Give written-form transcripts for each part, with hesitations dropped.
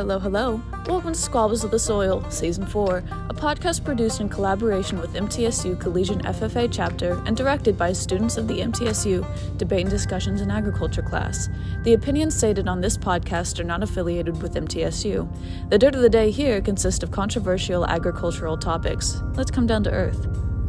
Hello, hello. Welcome to Squabbles of the Soil, Season 4, a podcast produced in collaboration with MTSU Collegiate FFA chapter and directed by students of the MTSU Debate and Discussions in Agriculture class. The opinions stated on this podcast are not affiliated with MTSU. The dirt of the day here consists of controversial agricultural topics. Let's come down to earth.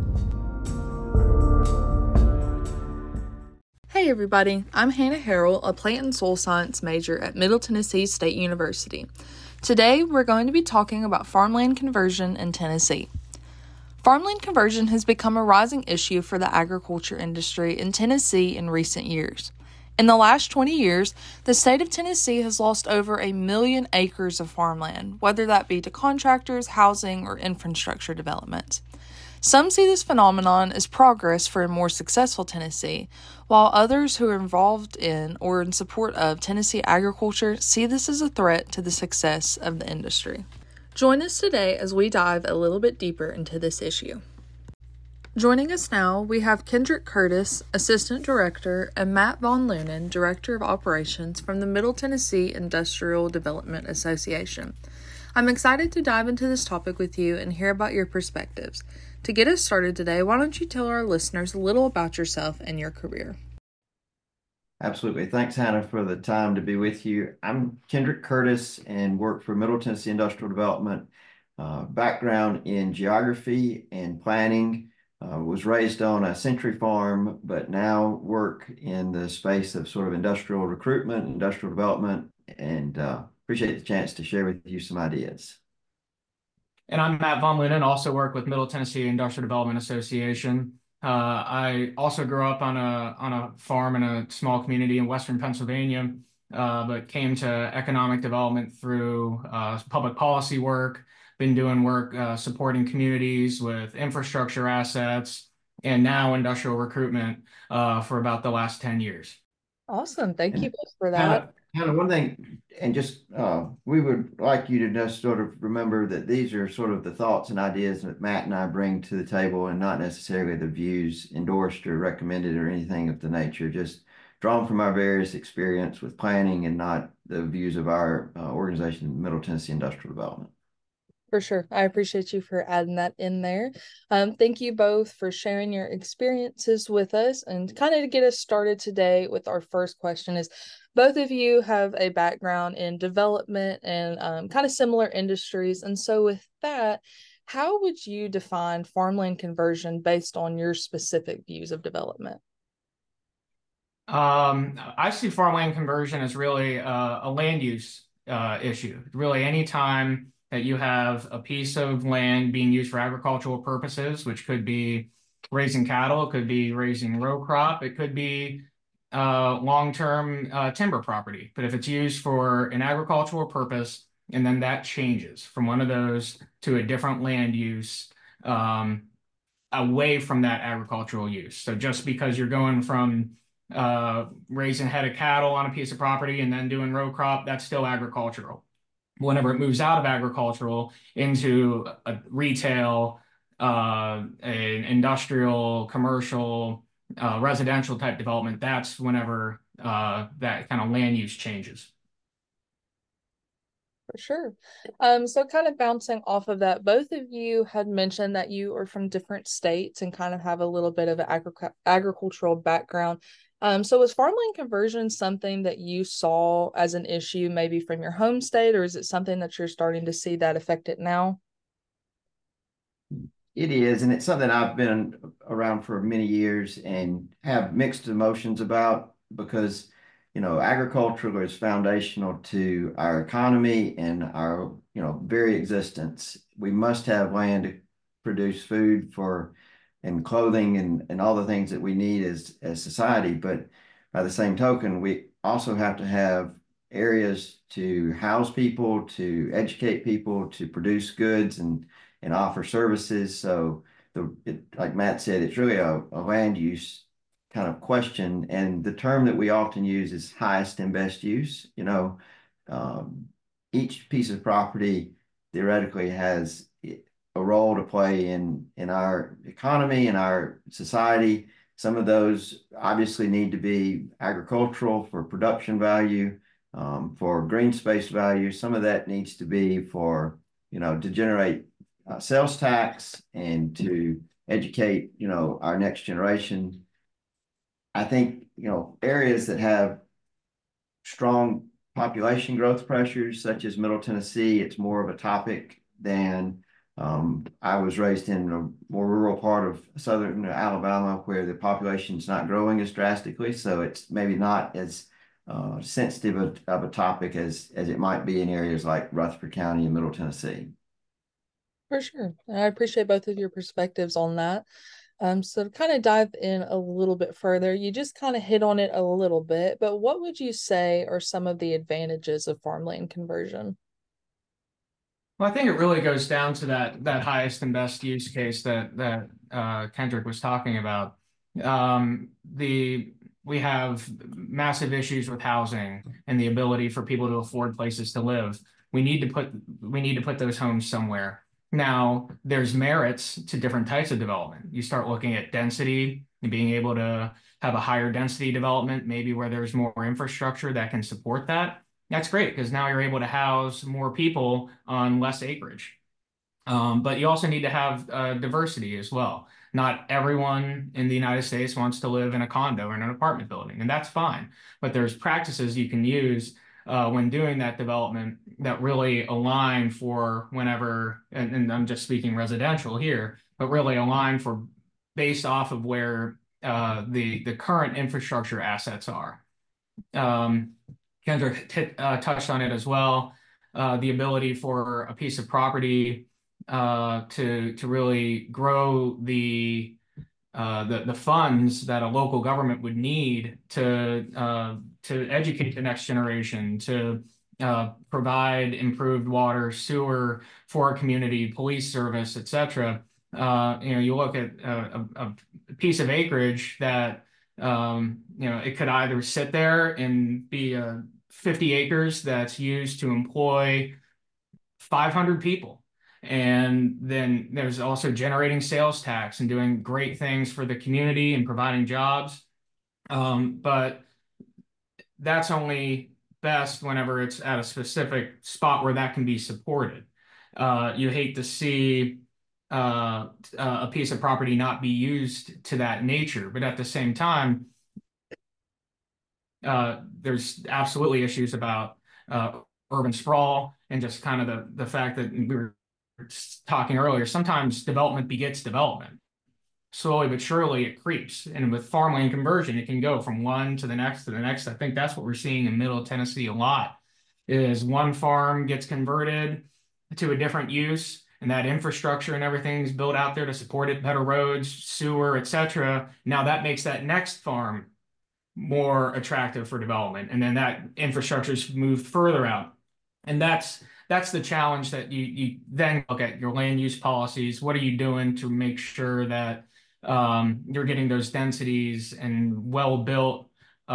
Hey everybody, I'm Hannah Harrell, a plant and soil science major at Middle Tennessee State University. Today we're going to be talking about farmland conversion in Tennessee. Farmland conversion has become a rising issue for the agriculture industry in Tennessee in recent years. In the last 20 years, the state of Tennessee has lost over 1 million acres of farmland, whether that be to contractors, housing, or infrastructure development. Some see this phenomenon as progress for a more successful Tennessee, while others who are involved in or in support of Tennessee agriculture see this as a threat to the success of the industry. Join us today as we dive a little bit deeper into this issue. Joining us now, we have Kendrick Curtis, Assistant Director, and Matt Von Lunen, Director of Operations from the Middle Tennessee Industrial Development Association. I'm excited to dive into this topic with you and hear about your perspectives. To get us started today, why don't you tell our listeners a little about yourself and your career? Absolutely. Thanks, Hannah, for the time to be with you. I'm Kendrick Curtis and work for Middle Tennessee Industrial Development. Background in geography and planning. Was raised on a century farm, but now work in the space of sort of industrial recruitment, industrial development, and appreciate the chance to share with you some ideas. And I'm Matt Von Lunen, also work with Middle Tennessee Industrial Development Association. I also grew up on a farm in a small community in Western Pennsylvania, but came to economic development through public policy work, been doing work supporting communities with infrastructure assets, and now industrial recruitment for about the last 10 years. Awesome. Thank you both for that. Hannah, one thing, and just we would like you to just sort of remember that these are sort of the thoughts and ideas that Matt and I bring to the table, and not necessarily the views endorsed or recommended or anything of the nature, just drawn from our various experience with planning and not the views of our organization, Middle Tennessee Industrial Development. For sure. I appreciate you for adding that in there. Thank you both for sharing your experiences with us. And kind of to get us started today with our first question is, both of you have a background in development and kind of similar industries. And so with that, how would you define farmland conversion based on your specific views of development? I see farmland conversion as really a land use issue. Really, any time that you have a piece of land being used for agricultural purposes, which could be raising cattle, it could be raising row crop, it could be long-term timber property. But if it's used for an agricultural purpose, and then that changes from one of those to a different land use away from that agricultural use. So just because you're going from raising a head of cattle on a piece of property and then doing row crop, that's still agricultural. Whenever it moves out of agricultural into a retail, an industrial, commercial, residential type development, that's whenever that kind of land use changes. For sure. So kind of bouncing off of that, both of you had mentioned that you are from different states and kind of have a little bit of an agricultural background. So was farmland conversion something that you saw as an issue maybe from your home state, or is it something that you're starting to see that affect it now? It is, and it's something I've been around for many years and have mixed emotions about because, agriculture is foundational to our economy and our, very existence. We must have land to produce food and clothing and all the things that we need as society. But by the same token, we also have to have areas to house people, to educate people, to produce goods and offer services. So like Matt said, it's really a land use kind of question. And the term that we often use is highest and best use. Each piece of property theoretically has a role to play in our economy and our society. Some of those obviously need to be agricultural for production value. for green space value. Some of that needs to be for, to generate sales tax and to educate, our next generation. I think, areas that have strong population growth pressures, such as Middle Tennessee, it's more of a topic than I was raised in a more rural part of southern Alabama where the population's not growing as drastically. So it's maybe not as sensitive of a topic as it might be in areas like Rutherford County and Middle Tennessee. For sure. I appreciate both of your perspectives on that. So to kind of dive in a little bit further, you just kind of hit on it a little bit, but what would you say are some of the advantages of farmland conversion? Well, I think it really goes down to that highest and best use case that Kendrick was talking about. We have massive issues with housing and the ability for people to afford places to live. We need to put those homes somewhere. Now, there's merits to different types of development. You start looking at density and being able to have a higher density development, maybe where there's more infrastructure that can support that. That's great because now you're able to house more people on less acreage. But you also need to have diversity as well. Not everyone in the United States wants to live in a condo or in an apartment building, and that's fine. But there's practices you can use when doing that development that really align for whenever, and I'm just speaking residential here, but really align for based off of where the current infrastructure assets are. Um, Kendrick touched on it as well. The ability for a piece of property to really grow the funds that a local government would need to educate the next generation, to provide improved water, sewer for a community, police service, etc. You look at a piece of acreage that it could either sit there and be 50 acres that's used to employ 500 people. And then there's also generating sales tax and doing great things for the community and providing jobs. But that's only best whenever it's at a specific spot where that can be supported. You hate to see a piece of property not be used to that nature, but at the same time, there's absolutely issues about urban sprawl and just kind of the fact that we were talking earlier. Sometimes development begets development. Slowly but surely it creeps. And with farmland conversion, it can go from one to the next to the next. I think that's what we're seeing in Middle Tennessee a lot, is one farm gets converted to a different use, and that infrastructure and everything is built out there to support it, better roads, sewer, etc. Now that makes that next farm more attractive for development. And then that infrastructure is moved further out. And that's the challenge that you then look at your land use policies. What are you doing to make sure that you're getting those densities and well-built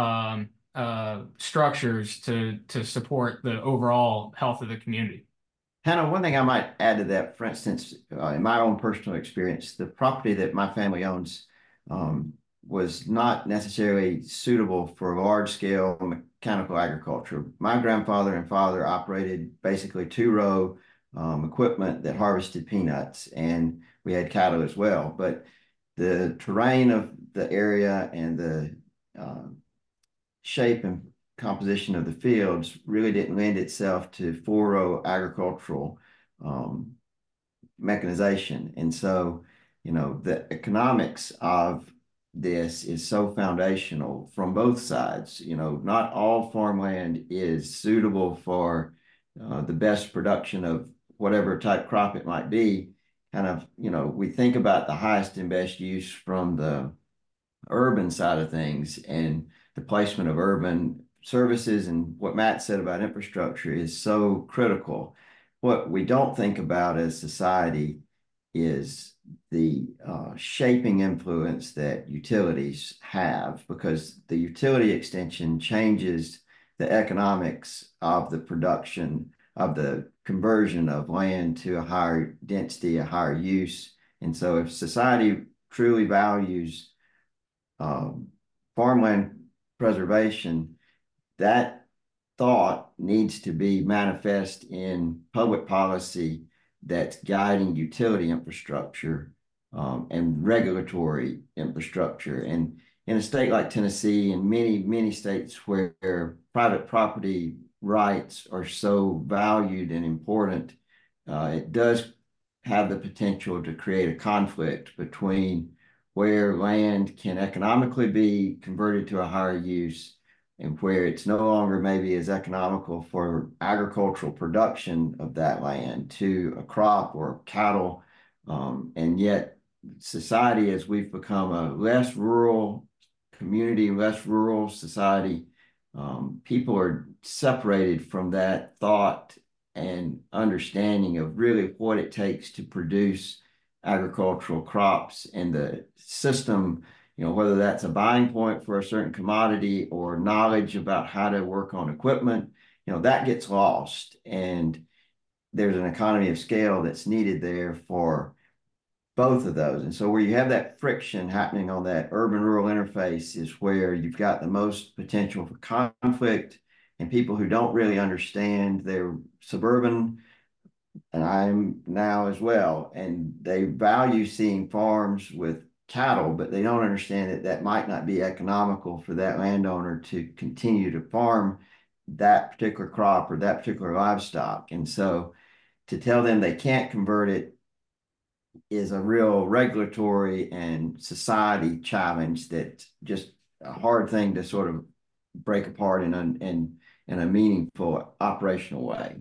structures to support the overall health of the community? Hannah, one thing I might add to that, for instance, in my own personal experience, the property that my family owns was not necessarily suitable for large-scale mechanical agriculture. My grandfather and father operated basically two-row equipment that harvested peanuts, and we had cattle as well. But the terrain of the area and the shape and composition of the fields really didn't lend itself to four-row agricultural mechanization. And so, the economics of this is so foundational from both sides. Not all farmland is suitable for the best production of whatever type crop it might be. Kind of, we think about the highest and best use from the urban side of things, and the placement of urban services and what Matt said about infrastructure is so critical. What we don't think about as society is the shaping influence that utilities have, because the utility extension changes the economics of the production of the conversion of land to a higher density, a higher use. And so if society truly values farmland preservation, that thought needs to be manifest in public policy that's guiding utility infrastructure and regulatory infrastructure. And in a state like Tennessee and many states where private property rights are so valued and important, it does have the potential to create a conflict between where land can economically be converted to a higher use and where it's no longer maybe as economical for agricultural production of that land to a crop or cattle. And yet society, as we've become a less rural community, less rural society, people are separated from that thought and understanding of really what it takes to produce agricultural crops and the system, whether that's a buying point for a certain commodity or knowledge about how to work on equipment, that gets lost. And there's an economy of scale that's needed there for both of those. And so where you have that friction happening on that urban-rural interface is where you've got the most potential for conflict and people who don't really understand their suburban, and I'm now as well, and they value seeing farms with cattle, but they don't understand that that might not be economical for that landowner to continue to farm that particular crop or that particular livestock. And so to tell them they can't convert it is a real regulatory and society challenge that's just a hard thing to sort of break apart in a meaningful operational way.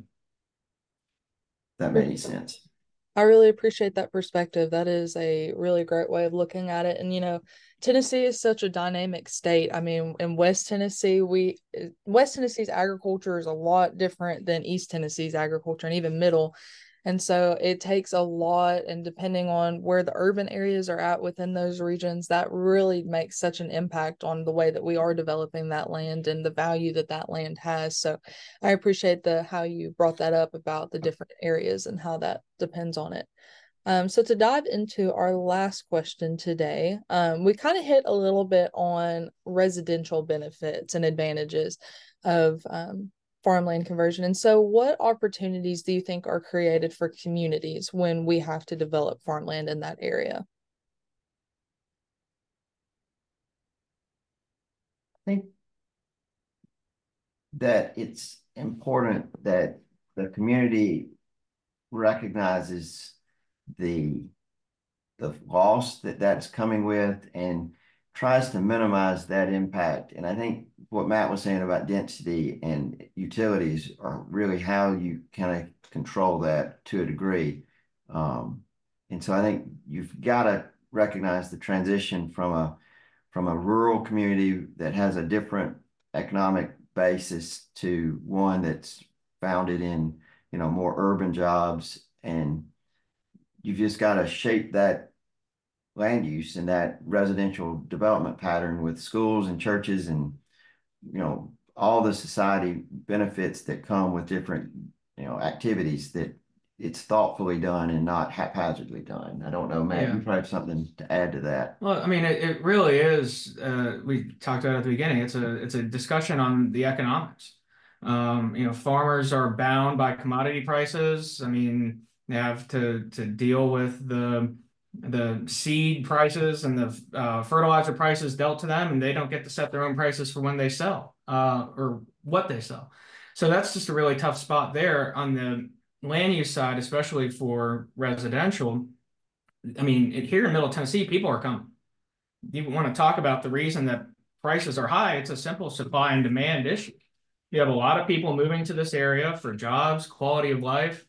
That made any sense. I really appreciate that perspective. That is a really great way of looking at it. And, Tennessee is such a dynamic state. I mean, in West Tennessee's agriculture is a lot different than East Tennessee's agriculture and even middle. And so it takes a lot, and depending on where the urban areas are at within those regions, that really makes such an impact on the way that we are developing that land and the value that that land has. So I appreciate how you brought that up about the different areas and how that depends on it. So to dive into our last question today, we kind of hit a little bit on residential benefits and advantages of farmland conversion. And so what opportunities do you think are created for communities when we have to develop farmland in that area? I think that it's important that the community recognizes the loss that's coming with and tries to minimize that impact. And I think what Matt was saying about density and utilities are really how you kind of control that to a degree. And so I think you've got to recognize the transition from a rural community that has a different economic basis to one that's founded in, more urban jobs. And you've just got to shape that land use and that residential development pattern with schools and churches and all the society benefits that come with different activities, that it's thoughtfully done and not haphazardly done. I don't know, Matt, you probably have something to add to that. Well, I mean, it really is. We talked about it at the beginning. It's a discussion on the economics. Farmers are bound by commodity prices. I mean, they have to deal with the seed prices and the fertilizer prices dealt to them, and they don't get to set their own prices for when they sell or what they sell. So that's just a really tough spot there on the land use side, especially for residential. I mean, here in Middle Tennessee, people are coming. You want to talk about the reason that prices are high, it's a simple supply and demand issue. You have a lot of people moving to this area for jobs, quality of life,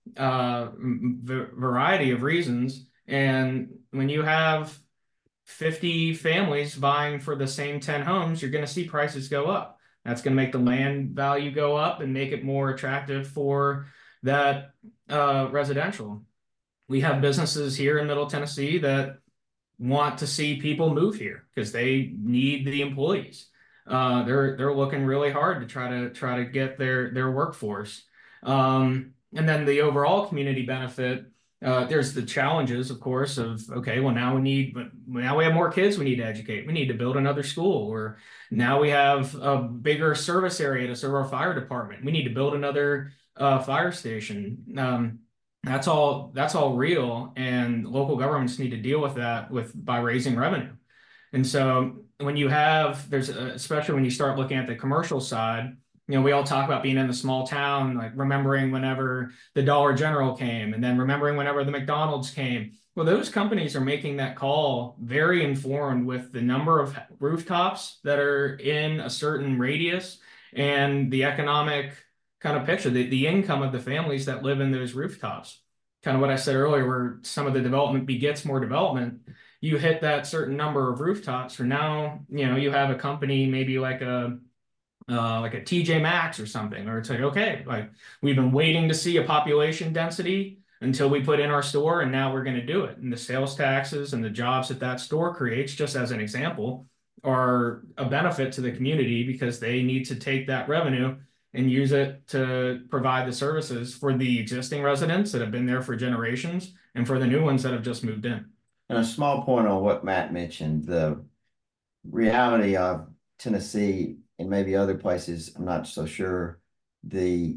variety of reasons. And when you have 50 families vying for the same 10 homes, you're going to see prices go up. That's going to make the land value go up and make it more attractive for that residential. We have businesses here in Middle Tennessee that want to see people move here because they need the employees. They're looking really hard to try to get their workforce. And then the overall community benefit There's the challenges, of course, of okay, well now we have more kids we need to educate. We need to build another school, or now we have a bigger service area to serve our fire department. We need to build another fire station. That's all real, and local governments need to deal with that by raising revenue. And so when you have there's especially when you start looking at the commercial side, we all talk about being in the small town, like remembering whenever the Dollar General came, and then remembering whenever the McDonald's came. Well, those companies are making that call very informed with the number of rooftops that are in a certain radius and the economic kind of picture, the income of the families that live in those rooftops. Kind of what I said earlier, where some of the development begets more development. You hit that certain number of rooftops, or now, you have a company, maybe like a TJ Maxx or something, or it's like, okay, like we've been waiting to see a population density until we put in our store, and now we're going to do it. And the sales taxes and the jobs that store creates, just as an example, are a benefit to the community because they need to take that revenue and use it to provide the services for the existing residents that have been there for generations and for the new ones that have just moved in. And a small point on what Matt mentioned, the reality of Tennessee and maybe other places, I'm not so sure, the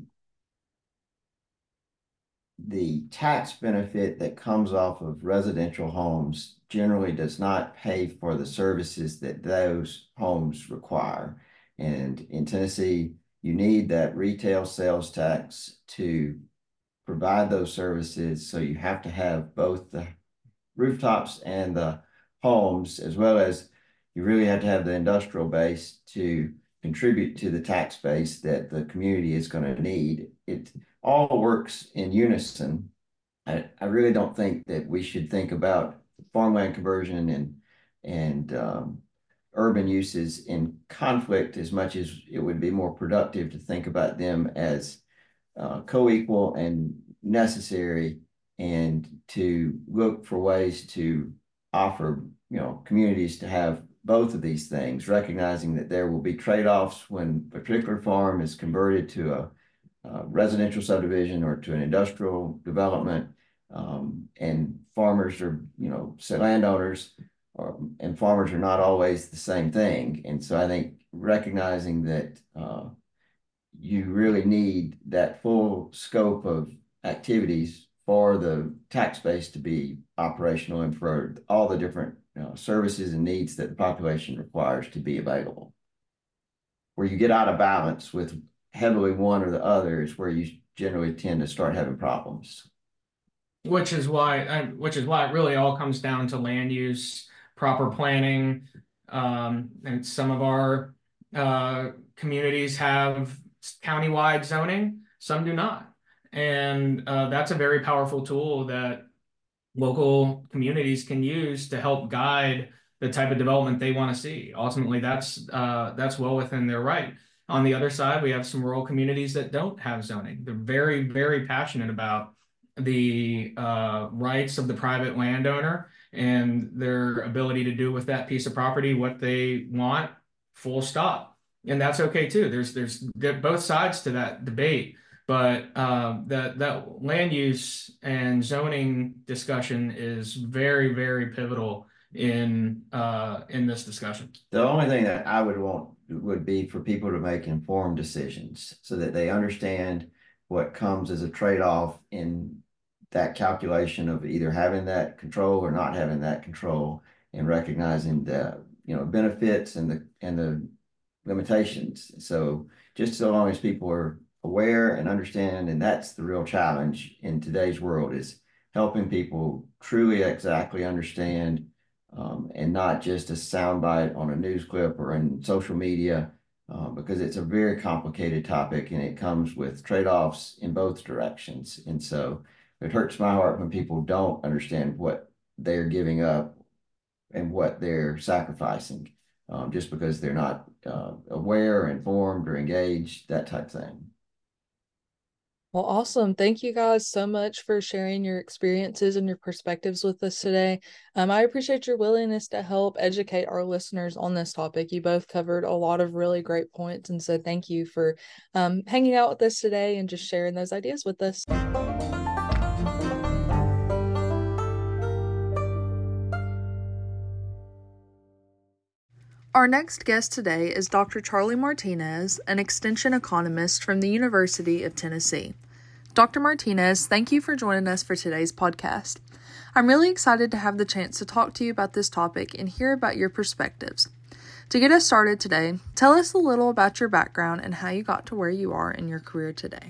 tax benefit that comes off of residential homes generally does not pay for the services that those homes require. And in Tennessee, you need that retail sales tax to provide those services. So you have to have both the rooftops and the homes, as well as you really have to have the industrial base to contribute to the tax base that the community is going to need. It all works in unison. I really don't think that we should think about farmland conversion and urban uses in conflict as much as it would be more productive to think about them as co-equal and necessary, and to look for ways to offer, communities to have both of these things, recognizing that there will be trade-offs when a particular farm is converted to a residential subdivision or to an industrial development, and farmers are, landowners and farmers are not always the same thing. And so I think recognizing that you really need that full scope of activities for the tax base to be operational and for all the different services and needs that the population requires to be available. Where you get out of balance with heavily one or the other is where you generally tend to start having problems. Which is why it really all comes down to land use, proper planning, and some of our communities have countywide zoning, some do not. And that's a very powerful tool that local communities can use to help guide the type of development they want to see. Ultimately, that's well within their right. On the other side, we have some rural communities that don't have zoning. They're very, very passionate about the rights of the private landowner and their ability to do with that piece of property what they want, full stop. And that's okay too. There's both sides to that debate. But that land use and zoning discussion is very, very pivotal in this discussion. The only thing that I would want would be for people to make informed decisions so that they understand what comes as a trade-off in that calculation of either having that control or not having that control, and recognizing the benefits and the limitations. So just so long as people are aware and understand, and that's the real challenge in today's world, is helping people truly exactly understand, and not just a soundbite on a news clip or in social media, because it's a very complicated topic and it comes with trade-offs in both directions. And so it hurts my heart when people don't understand what they're giving up and what they're sacrificing, just because they're not aware, informed, or engaged, that type of thing. Well, awesome. Thank you guys so much for sharing your experiences and your perspectives with us today. I appreciate your willingness to help educate our listeners on this topic. You both covered a lot of really great points, and so thank you for hanging out with us today and just sharing those ideas with us. Our next guest today is Dr. Charlie Martinez, an extension economist from the University of Tennessee. Dr. Martinez, thank you for joining us for today's podcast. I'm really excited to have the chance to talk to you about this topic and hear about your perspectives. To get us started today, tell us a little about your background and how you got to where you are in your career today.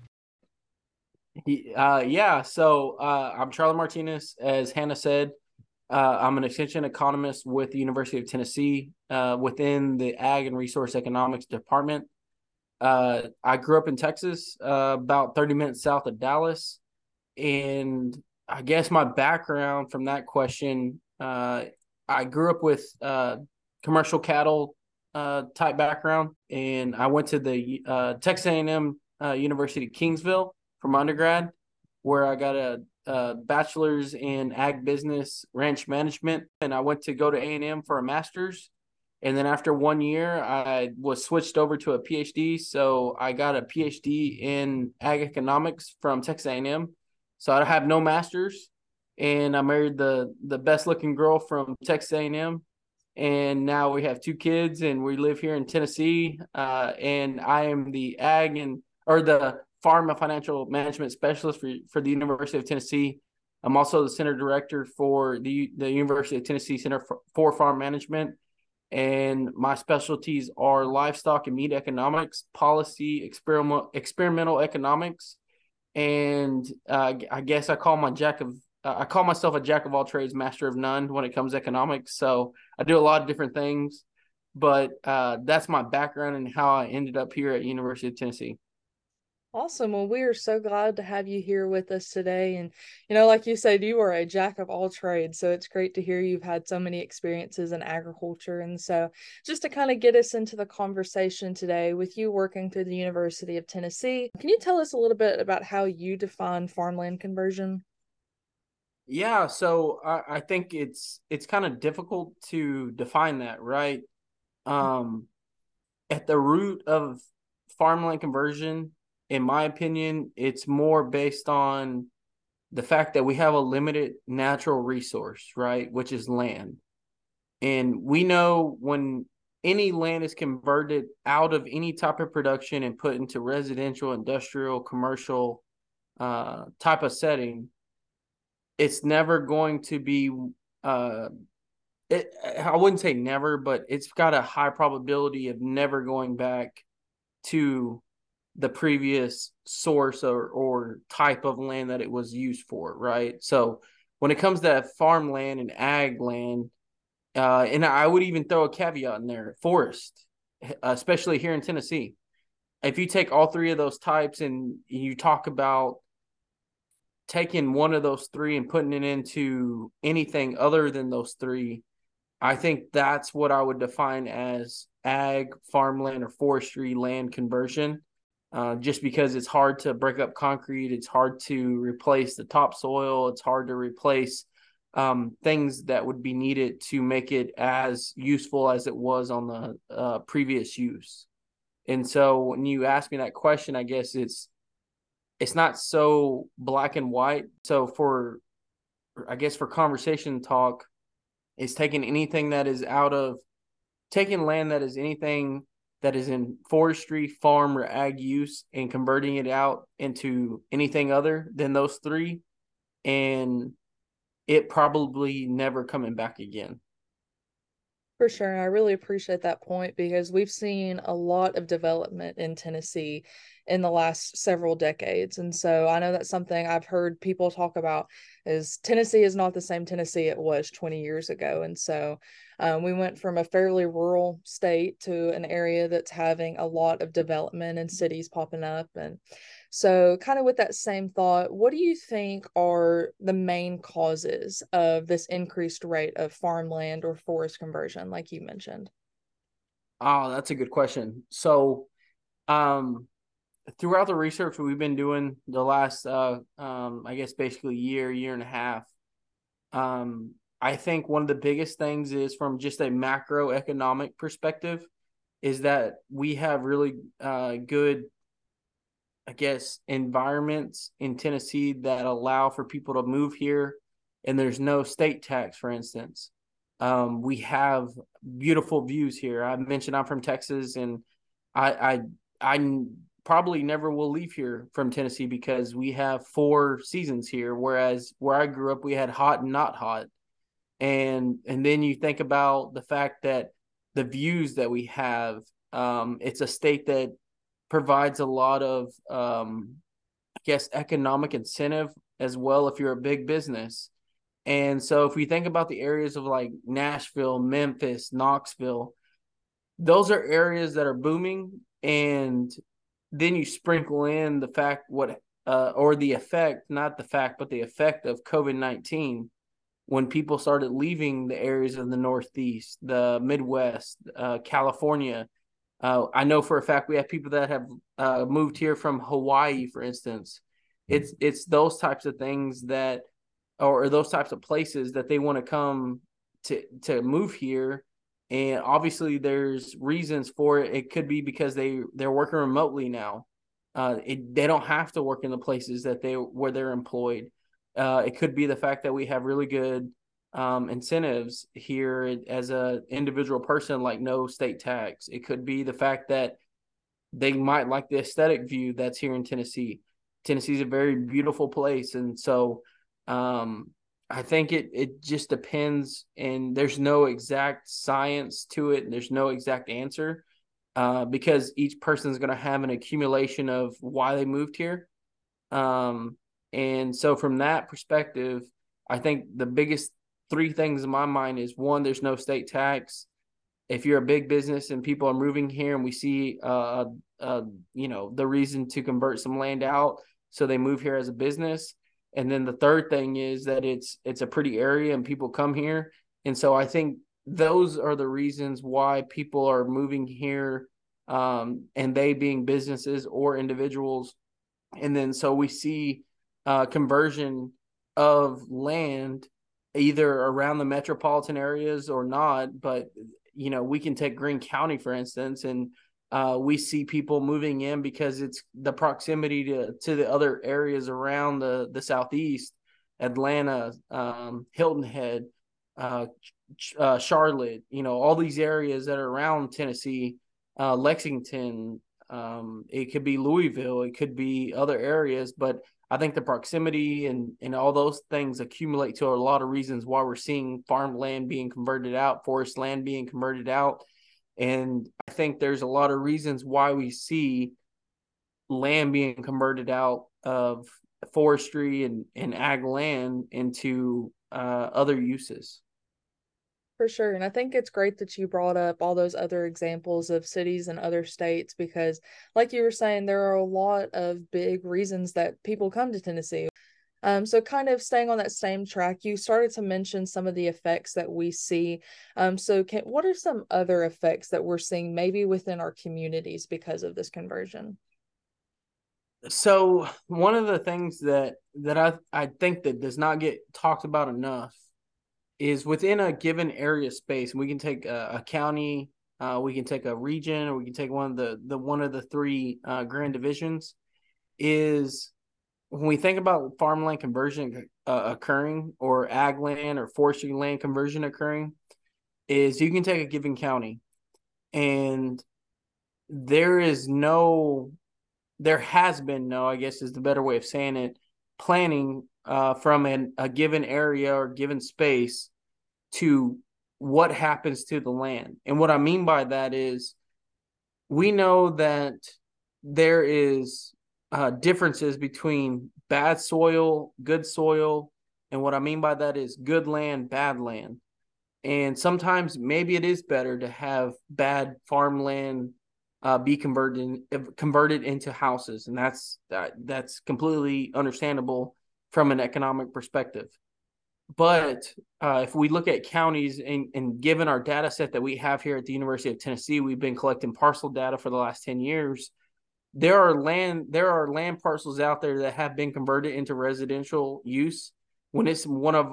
I'm Charlie Martinez. As Hannah said, I'm an extension economist with the University of Tennessee within the Ag and Resource Economics Department. I grew up in Texas, about 30 minutes south of Dallas. And I guess my background from that question, I grew up with commercial cattle type background, and I went to the Texas A&M University Kingsville for my undergrad, where I got a bachelor's in ag business ranch management, and I went to go to A&M for a master's. And then after 1 year, I was switched over to a PhD. So I got a PhD in ag economics from Texas A&M. So I have no master's, and I married the best looking girl from Texas A&M. And now we have 2 kids, and we live here in Tennessee. And I am the the farm and financial management specialist for the University of Tennessee. I'm also the center director for the University of Tennessee Center for Farm Management. And my specialties are livestock and meat economics, policy, experimental economics. And I guess I call myself a jack of all trades, master of none when it comes to economics. So I do a lot of different things, but that's my background and how I ended up here at University of Tennessee. Awesome. Well, we are so glad to have you here with us today. And, like you said, you are a jack of all trades. So it's great to hear you've had so many experiences in agriculture. And so just to kind of get us into the conversation today, with you working through the University of Tennessee, can you tell us a little bit about how you define farmland conversion? Yeah, so I think it's kind of difficult to define that, right? At the root of farmland conversion, in my opinion, it's more based on the fact that we have a limited natural resource, right, which is land. And we know when any land is converted out of any type of production and put into residential, industrial, commercial type of setting, it's never going to be I wouldn't say never, but it's got a high probability of never going back to the previous source or type of land that it was used for, right? So when it comes to farmland and ag land, and I would even throw a caveat in there, forest, especially here in Tennessee. If you take all 3 of those types and you talk about taking one of those 3 and putting it into anything other than those 3, I think that's what I would define as ag, farmland, or forestry land conversion. Just because it's hard to break up concrete, it's hard to replace the topsoil, it's hard to replace things that would be needed to make it as useful as it was on the previous use. And so when you ask me that question, I guess it's not so black and white. So for conversation talk, it's taking land that is anything that is in forestry, farm, or ag use and converting it out into anything other than those 3, and it probably never coming back again. For sure. I really appreciate that point, because we've seen a lot of development in Tennessee in the last several decades. And so I know that's something I've heard people talk about, is Tennessee is not the same Tennessee it was 20 years ago. And so we went from a fairly rural state to an area that's having a lot of development and cities popping up. And so kind of with that same thought, what do you think are the main causes of this increased rate of farmland or forest conversion, like you mentioned? Oh, that's a good question. So throughout the research we've been doing the last, I guess basically year and a half, I think one of the biggest things is, from just a macroeconomic perspective, is that we have really good, I guess, environments in Tennessee that allow for people to move here, and there's no state tax, for instance. We have beautiful views here. I mentioned I'm from Texas, and I probably never will leave here from Tennessee because we have 4 seasons here, whereas where I grew up we had hot and not hot. And then you think about the fact that the views that we have, it's a state that provides a lot of I guess economic incentive as well if you're a big business. And so if we think about the areas of like Nashville, Memphis, Knoxville, those are areas that are booming. And then you sprinkle in the fact or the effect, not the fact, but the effect of COVID-19 when people started leaving the areas of the Northeast, the Midwest, California. I know for a fact we have people that have moved here from Hawaii, for instance. It's those types of things that, or those types of places that they want to come to move here. And obviously there's reasons for it. It could be because they're working remotely now. They don't have to work in the places where they're employed. It could be the fact that we have really good incentives here as a individual person, like no state tax. It could be the fact that they might like the aesthetic view that's here in Tennessee. Tennessee is a very beautiful place. And so I think it just depends, and there's no exact science to it. There's no exact answer because each person is going to have an accumulation of why they moved here. And so from that perspective, I think the biggest 3 things in my mind is, 1, there's no state tax. If you're a big business and people are moving here and we see, the reason to convert some land out, so they move here as a business. And then the third thing is that it's a pretty area and people come here. And so I think those are the reasons why people are moving here, and they being businesses or individuals. And then so we see conversion of land either around the metropolitan areas or not. But, we can take Greene County, for instance, and we see people moving in because it's the proximity to the other areas around the Southeast, Atlanta, Hilton Head, Charlotte, all these areas that are around Tennessee, Lexington, it could be Louisville, it could be other areas, but I think the proximity and all those things accumulate to a lot of reasons why we're seeing farmland being converted out, forest land being converted out. And I think there's a lot of reasons why we see land being converted out of forestry and ag land into other uses. For sure. And I think it's great that you brought up all those other examples of cities and other states because, like you were saying, there are a lot of big reasons that people come to Tennessee. So kind of staying on that same track, you started to mention some of the effects that we see. What are some other effects that we're seeing maybe within our communities because of this conversion? So one of the things that I think that does not get talked about enough is within a given area space. We can take a county, we can take a region, or we can take one of the 3 grand divisions. Is when we think about farmland conversion occurring, or ag land or forestry land conversion occurring, is you can take a given county and there has been no, I guess is the better way of saying it, planning from a given area or given space to what happens to the land. And what I mean by that is we know that there is differences between bad soil, good soil. And what I mean by that is good land, bad land. And sometimes maybe it is better to have bad farmland be converted into houses. And that's completely understandable from an economic perspective. But if we look at counties and given our data set that we have here at the University of Tennessee, we've been collecting parcel data for the last 10 years. There are land parcels out there that have been converted into residential use when it's one of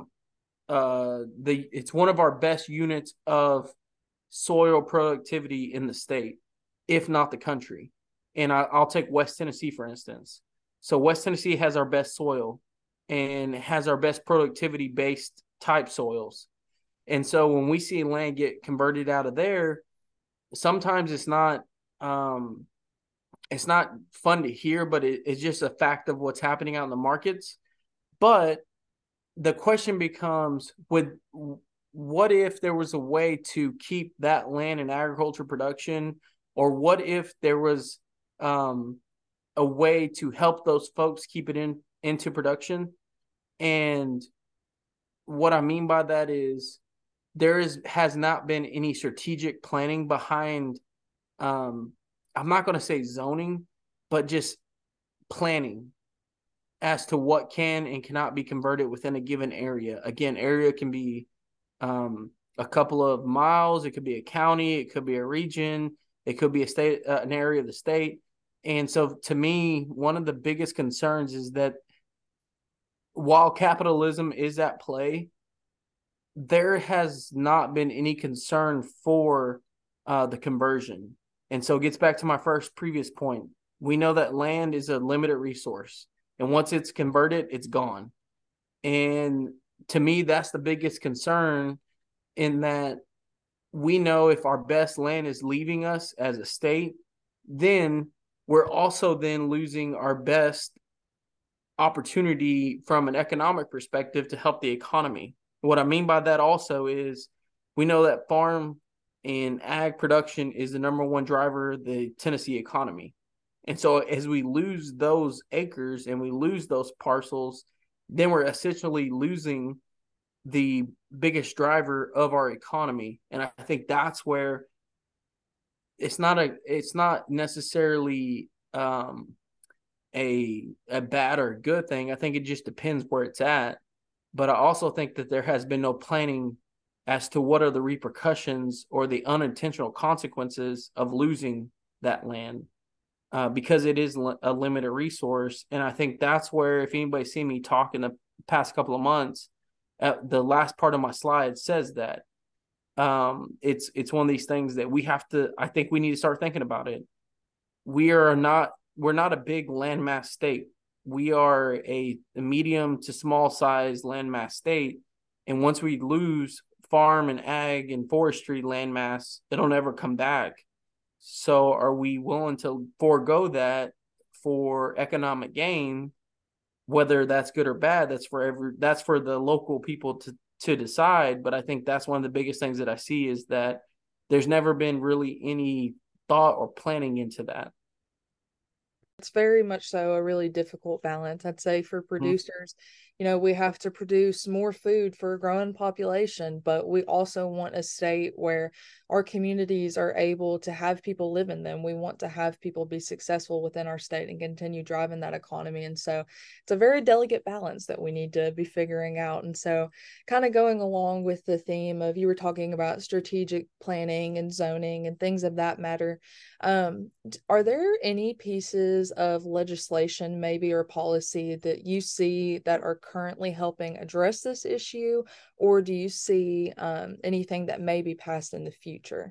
our best units of soil productivity in the state, if not the country. And I'll take West Tennessee, for instance. So West Tennessee has our best soil and has our best productivity based type soils. And so when we see land get converted out of there, sometimes it's not fun to hear, but it's just a fact of what's happening out in the markets. But the question becomes, what if there was a way to keep that land in agriculture production, or what if there was a way to help those folks keep it into production? And what I mean by that is has not been any strategic planning behind, I'm not going to say zoning, but just planning as to what can and cannot be converted within a given area. Again, area can be a couple of miles, it could be a county, it could be a region, it could be a state, an area of the state. And so to me, one of the biggest concerns is that while capitalism is at play, there has not been any concern for the conversion. And so it gets back to my previous point. We know that land is a limited resource, and once it's converted, it's gone. And to me, that's the biggest concern, in that we know if our best land is leaving us as a state, then we're also then losing our best opportunity from an economic perspective to help the economy. What I mean by that also is we know that farm and ag production is the number one driver of the Tennessee economy. And so as we lose those acres and we lose those parcels, then we're essentially losing the biggest driver of our economy. And I think that's where it's not necessarily a bad or good thing. I think it just depends where it's at. But I also think that there has been no planning as to what are the repercussions or the unintentional consequences of losing that land, because it is a limited resource. And I think that's where, if anybody's seen me talk in the past couple of months, the last part of my slide says that it's one of these things that I think we need to start thinking about it. We're not a big landmass state. We are a medium to small size landmass state. And once we lose farm and ag and forestry landmass, it'll never come back. So are we willing to forego that for economic gain? Whether that's good or bad, that's for the local people to decide. But I think that's one of the biggest things that I see, is that there's never been really any thought or planning into that. It's very much so a really difficult balance, I'd say, for producers. We have to produce more food for a growing population, but we also want a state where our communities are able to have people live in them. We want to have people be successful within our state and continue driving that economy. And so it's a very delicate balance that we need to be figuring out. And so kind of going along with the theme of, you were talking about strategic planning and zoning and things of that matter. Are there any pieces of legislation, maybe, or policy that you see that are currently helping address this issue, or do you see anything that may be passed in the future?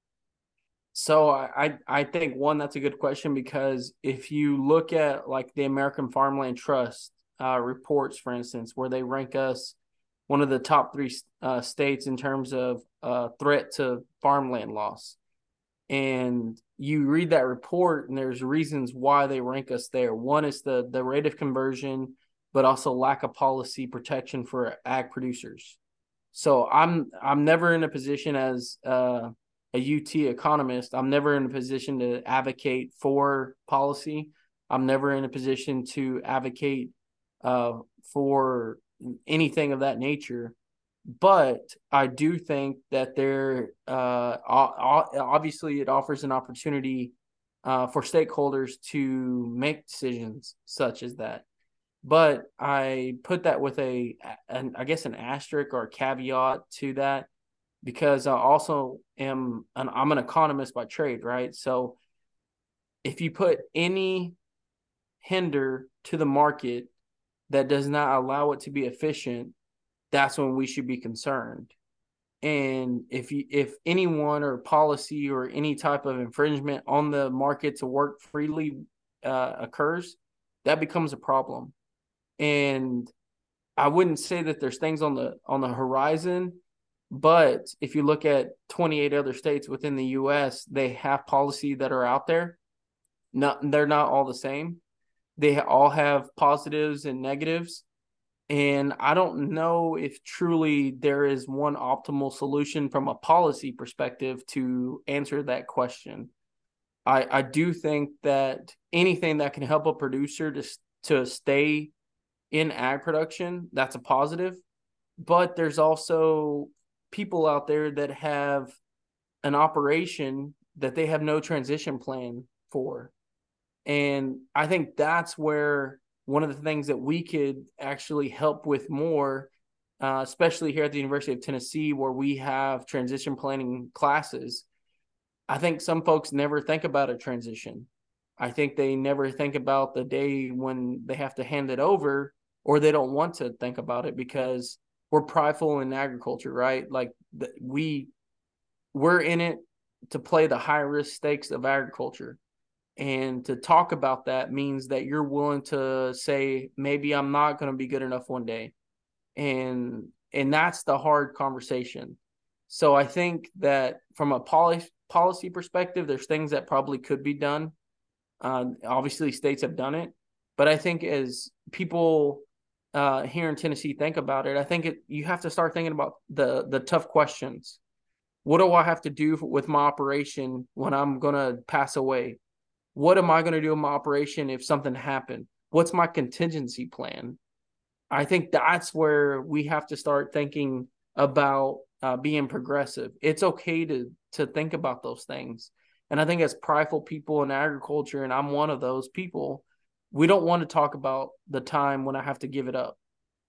So I think, one, that's a good question, because if you look at like the American Farmland Trust reports, for instance, where they rank us one of the top 3 states in terms of threat to farmland loss, and you read that report, and there's reasons why they rank us there. One is the rate of conversion, but also lack of policy protection for ag producers. So I'm never in a position as a UT economist, I'm never in a position to advocate for policy. I'm never in a position to advocate for anything of that nature. But I do think that there, obviously, it offers an opportunity for stakeholders to make decisions such as that. But I put that with I guess an asterisk or a caveat to that, because I also I'm an economist by trade, right? So if you put any hinder to the market that does not allow it to be efficient, that's when we should be concerned. And if anyone or policy or any type of infringement on the market to work freely occurs, that becomes a problem. And I wouldn't say that there's things on the horizon, But if you look at 28 other states within the U.S., they have policy that are out there. They're not all the same. They all have positives and negatives. And I don't know if truly there is one optimal solution from a policy perspective to answer that question. I do think that anything that can help a producer to stay in ag production, that's a positive. But there's also people out there that have an operation that they have no transition plan for. And I think that's where one of the things that we could actually help with more, especially here at the University of Tennessee, where we have transition planning classes. I think some folks never think about a transition. I think they never think about the day when they have to hand it over, or they don't want to think about it because we're prideful in agriculture, right? Like we're in it to play the high risk stakes of agriculture. And to talk about that means that you're willing to say, maybe I'm not going to be good enough one day. And that's the hard conversation. So I think that from a policy perspective, there's things that probably could be done. Obviously, states have done it. But I think as people here in Tennessee think about it, I think you have to start thinking about the tough questions. What do I have to do with my operation when I'm going to pass away? What am I going to do in my operation if something happened? What's my contingency plan? I think that's where we have to start thinking about being progressive. It's okay to think about those things. And I think as prideful people in agriculture, and I'm one of those people, we don't want to talk about the time when I have to give it up.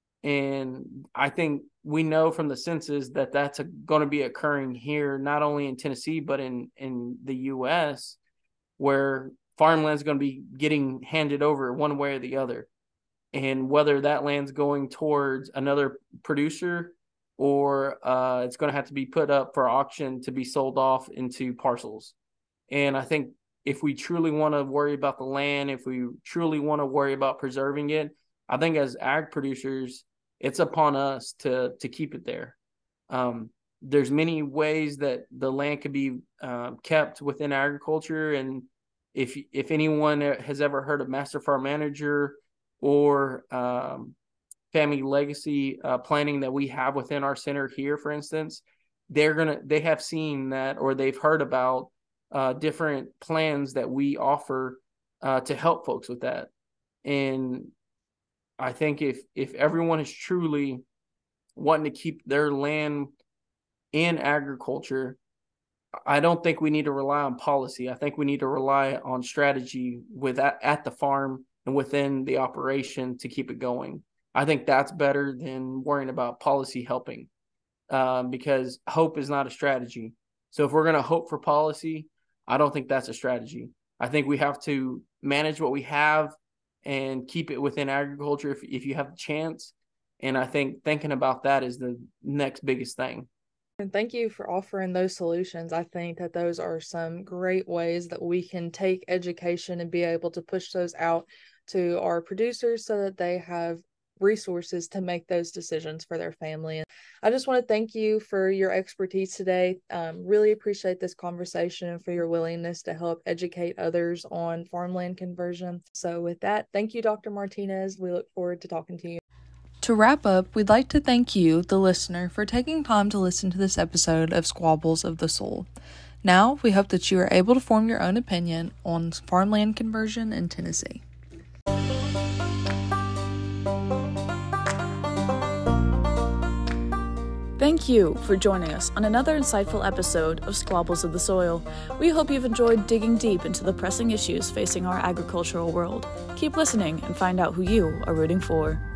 And I think we know from the census that that's going to be occurring here, not only in Tennessee, but in the U.S., where farmland is going to be getting handed over one way or the other. And whether that land's going towards another producer or it's going to have to be put up for auction to be sold off into parcels. And I think if we truly want to worry about the land, if we truly want to worry about preserving it, I think as ag producers, it's upon us to keep it there. There's many ways that the land could be kept within agriculture. And if anyone has ever heard of Master Farm Manager or family legacy planning that we have within our center here, for instance, they have seen that, or they've heard about different plans that we offer to help folks with that. And I think if everyone is truly wanting to keep their land in agriculture, I don't think we need to rely on policy. I think we need to rely on strategy at the farm and within the operation to keep it going. I think that's better than worrying about policy helping, because hope is not a strategy. So if we're going to hope for policy, I don't think that's a strategy. I think we have to manage what we have and keep it within agriculture if you have the chance. And I think thinking about that is the next biggest thing. And thank you for offering those solutions. I think that those are some great ways that we can take education and be able to push those out to our producers so that they have resources to make those decisions for their family. And I just want to thank you for your expertise today. Really appreciate this conversation and for your willingness to help educate others on farmland conversion. So with that, thank you, Dr. Martinez. We look forward to talking to you. To wrap up, we'd like to thank you, the listener, for taking time to listen to this episode of Squabbles of the Soul. Now, we hope that you are able to form your own opinion on farmland conversion in Tennessee. Thank you for joining us on another insightful episode of Squabbles of the Soil. We hope you've enjoyed digging deep into the pressing issues facing our agricultural world. Keep listening and find out who you are rooting for.